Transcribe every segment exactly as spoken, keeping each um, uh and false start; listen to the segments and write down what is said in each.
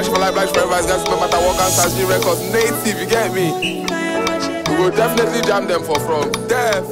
Black shit for life, black shit forever. It's guys no matter what can start G records. Native, you get me? We will definitely jam them for from death.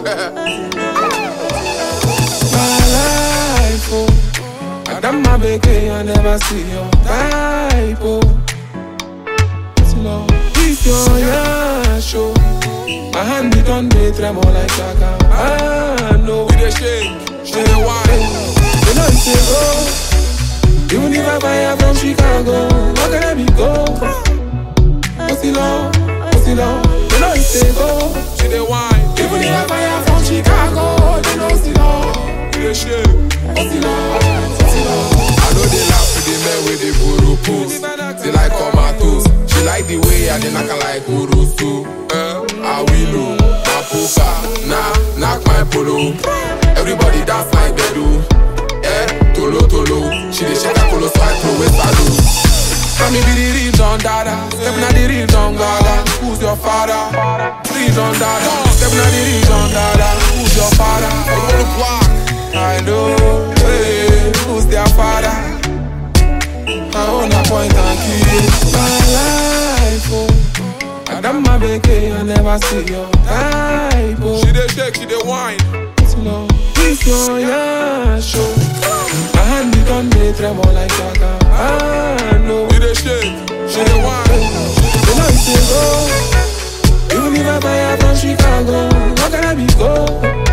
My life, oh, I done my baby, I never see your type, oh. Slow, this your yeah, show. My hand it on me, tremor like Chaka. I know. We dey shake, she dey wine. You know it's a go. Even if I buy her from Chicago, how can I be go? What's it long? What's it long? You know it's a go. She dey wine. Even if I buy her from Chicago, you know it's long. We dey shake. What's it long? What's it long? I know they laugh with the men with the guru pose. They like tomatoes. She like the way I dey knock her like Urusu. Uh, I will know. Apuka, nah, knock my polo. Everybody dance like Bedu. Eh, tolo tolo. She dey shake her colo so I throw it salute. Mommy be the real Don Dada. Step na the real Don Gaga. Who's your father? Real Don Dada. Step na the real Don Dada. Who's your father? I'm on the block. I know. Hey, who's their father? I own a point and kill. My life, oh. I done my baby, I never see your type, oh. She dey shake, she dey wine. Slow, this your yeah show. My hand it on me, tremor like Chaka. I know. You dey shake, she dey wine. You know it's a go. Even if I buy her from Chicago, how can I be go?